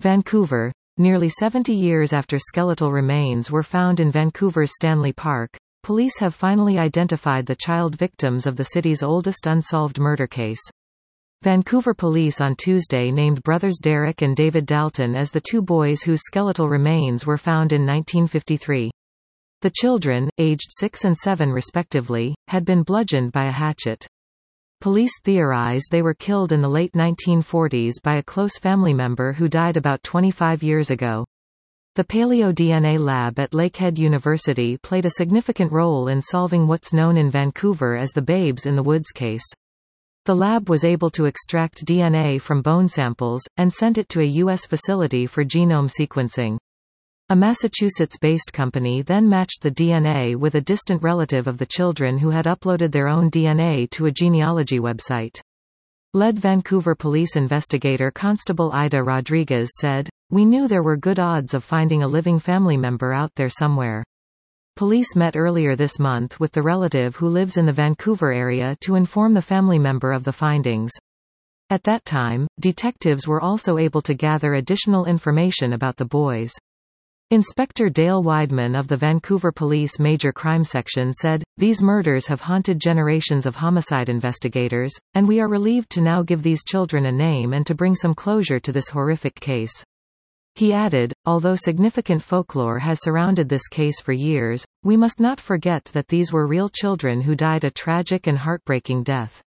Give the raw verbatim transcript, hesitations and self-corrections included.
Vancouver. Nearly seventy years after skeletal remains were found in Vancouver's Stanley Park, police have finally identified the child victims of the city's oldest unsolved murder case. Vancouver police on Tuesday named brothers Derek and David Dalton as the two boys whose skeletal remains were found in nineteen fifty-three. The children, aged six and seven respectively, had been bludgeoned by a hatchet. Police theorize they were killed in the late nineteen forties by a close family member who died about twenty-five years ago. The Paleo D N A lab at Lakehead University played a significant role in solving what's known in Vancouver as the Babes in the Woods case. The lab was able to extract D N A from bone samples, and sent it to a U S facility for genome sequencing. A Massachusetts-based company then matched the D N A with a distant relative of the children who had uploaded their own D N A to a genealogy website. Lead Vancouver police investigator Constable Ida Rodriguez said, "We knew there were good odds of finding a living family member out there somewhere." Police met earlier this month with the relative who lives in the Vancouver area to inform the family member of the findings. At that time, detectives were also able to gather additional information about the boys. Inspector Dale Weidman of the Vancouver Police Major Crime Section said, "These murders have haunted generations of homicide investigators, and we are relieved to now give these children a name and to bring some closure to this horrific case." He added, "Although significant folklore has surrounded this case for years, we must not forget that these were real children who died a tragic and heartbreaking death."